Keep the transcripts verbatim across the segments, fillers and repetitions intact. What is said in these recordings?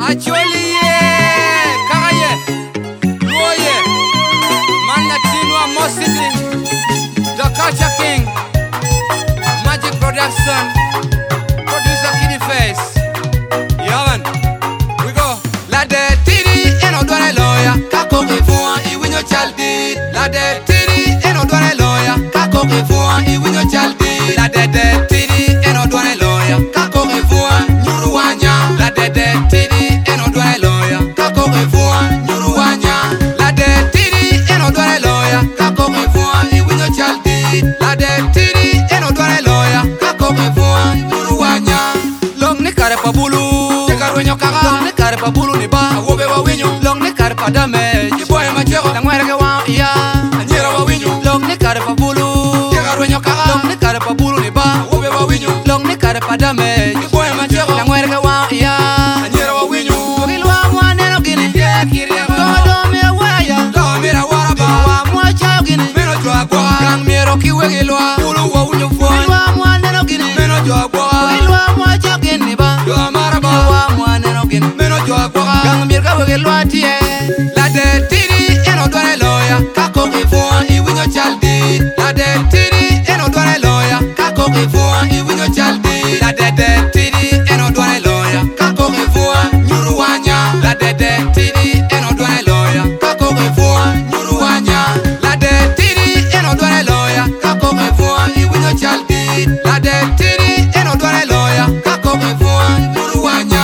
Actually, yeah, Karaye, Loye, Man Latino, Mosity, The Culture King, Magic Production, Producer Kiddy Face. Yeah, man, we go. La de tiri, eno dore loya, kako kifuan, iwinyo chaldi. La de tiri, eno dore loya, kako kifuan, iwinyo chaldi. La de de tiri, eno dore loya, kako kifuan, nyuruwanya. La de de tiri, eno dore loya, kako kifuan, nyuruwanya. La de tiri, eno dore loya, kako kifuan, iwinyo chaldi. La de tiri, eno dore loya, kako kifuan, nyuruwanya. Long ni kare pa bulu, cheka wenyo kaka. Long ni kare pa bulu ni ba, awobe wa winyo. Long ni kare pa damage, jiboye machego, tangwere ke wa iya. Anyera wa winyo. Long ni kare pa bulu, cheka wenyo kaka. Long ni kare pa bulu ni ba, awobe wa winyo. Long ni kare pa damage, jiboye machego, tangwere ke wa iya. Anyera wa winyo. Wakilwa mwane no gini, yeah kiri ngo. Do mira waya, do mira waraba. Wa mwa chayo gini, meno jwa kwa. Gang miro kiwe gilwa, bulu wa winyo fwa. Wakilwa mwane no gini, meno jwa kwa. Wakilwa mwa chayo gini ba, do maraba. Wa mwane no gini, meno jwa kwa. Gang mirka wakilwa tiye. La de tiri, eno dore loya, kako kifuan, iwinyo chaldi. La de tiri, eno dore loya, kako kifuan, iwinyo chaldi. La de de tiri, eno dore loya, kako kifuan, nyuruwanya. La de de tiri, eno dore loya, kako kifuan, nyuruwanya. La de tiri, eno dore loya, kako kifuan, iwinyo chaldi. La de tiri, eno dore loya, kako kifuan, nyuruwanya.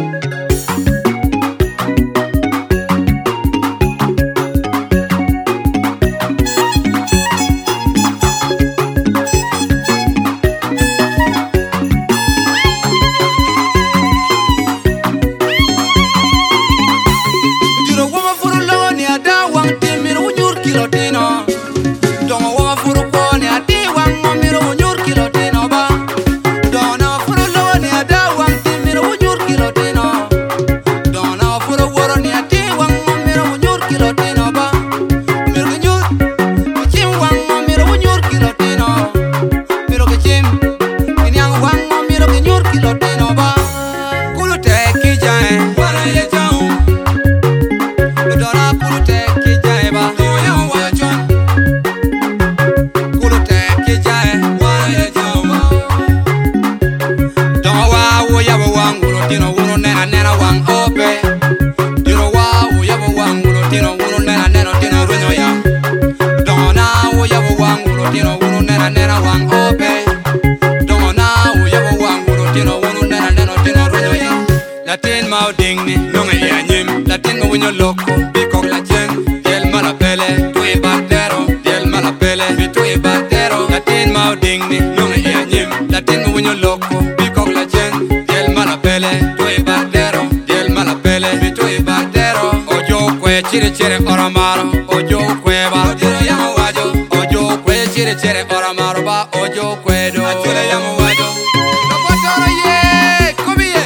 Latin mau ding ni, nong e anyim. Latin mau winyo loko, bikok la jeng. Diel malapele, tu e batero. Diel malapele, bi tu e batero. Latin mau ding ni, nong e anyim. Latin mau winyo loko, bikok la jeng. Diel malapele, tu e batero. Diel malapele, bi tu e batero. Ojo kwe chire chire oramaro, ojo kwe ba. Odiro yamo wajo, ojo kwe chire chire oramaro ba. Ojo kwe do, achule yamo wajo. Nopotoro ye, kubiye.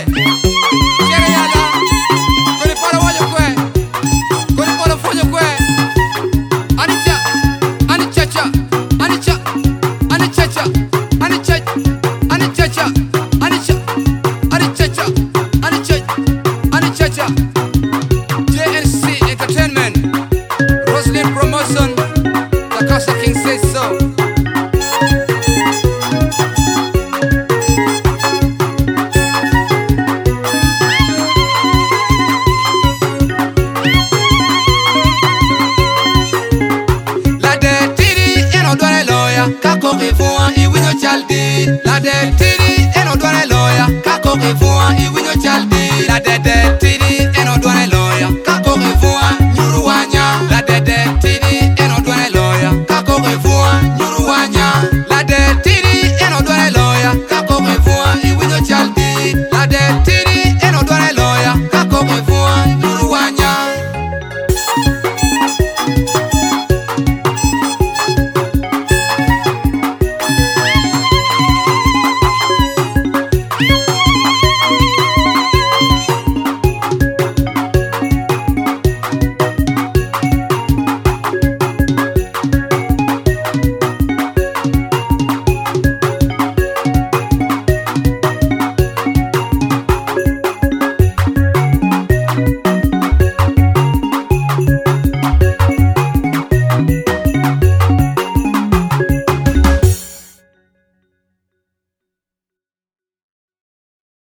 Kako kifuan, iwinyo chaldi. La de tiri, eno dore loya, kako kifuan, iwinyo chaldi. La de de